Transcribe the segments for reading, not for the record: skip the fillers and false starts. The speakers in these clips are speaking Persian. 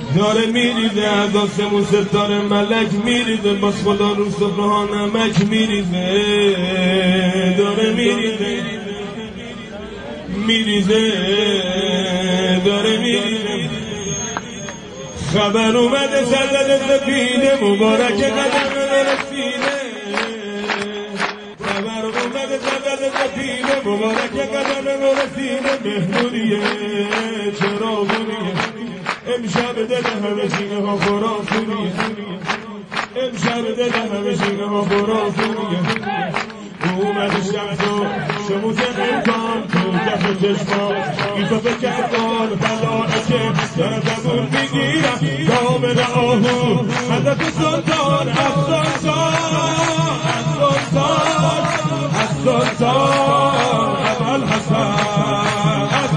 داره میریزه از آسمون ستاره ملک میریزه، باز خدا رو صفحه ها نمک میریزه. داره میریزه میریزه داره میریزه. خبر اومده سرزد سفینه مبارک قدم رسیده. خبر اومده سرزد سفینه مبارک قدم رسیده. مهمونیه چراغونیه امشب دل همه سینه ها خرافونیه. امشب دل همه سینه ها خرافونیه. اومد شمس و شموز امکان تو کف چشمان ایتو به کردان فلانکه دارم زبون میگیرم دامن آهو حضرت سلطان از سلطان از سلطان از سلطان اول حسن از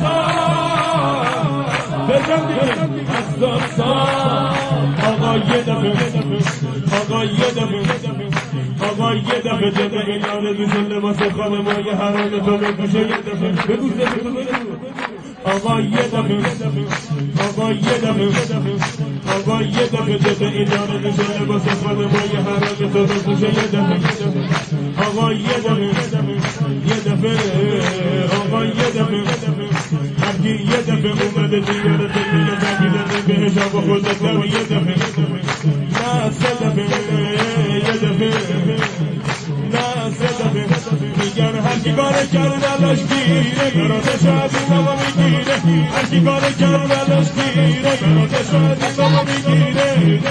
سلطان بزن دیگه از سلطان. آقا یه دفعه آقا یه دفعه آقا یه دفعه جده بیانه دوشن لباس خانمای حرام تو بگوشه یه دفعه بگوشه آقا یه دفعه آقا یه دفعه آقا یه دفعه جده ایجانه دوشن لباس خانمای حرام تو بگوشه یه دفعه آقا یه دفعه یه دفعه آقا یه دفعه هرکی یه دفعه اومده دیاره تکیه تکیده بهش آقا خودت و یه دفعه نه سه دفعه یه دفعه نه سه دفعه میگن هرکی کاره کرد دلش گیره براته شاید این بابا میگیره. هرکی کاره کرد دلش گیره براته شاید این بابا میگیره.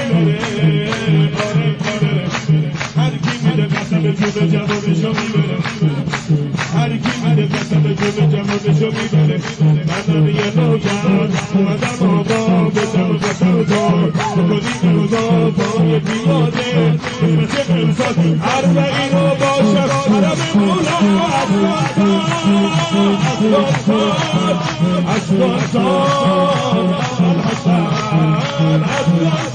هرکی میده قسم جوب جوابشو میبره. هرکی میده قسم جوب جوابشو میبره. من یه نوکر اومدم آقا بشم قسم دار بکنیم روزا پای پیاده مثل امسال اربعین رو باشم عرب مولا از سلطان از سلطان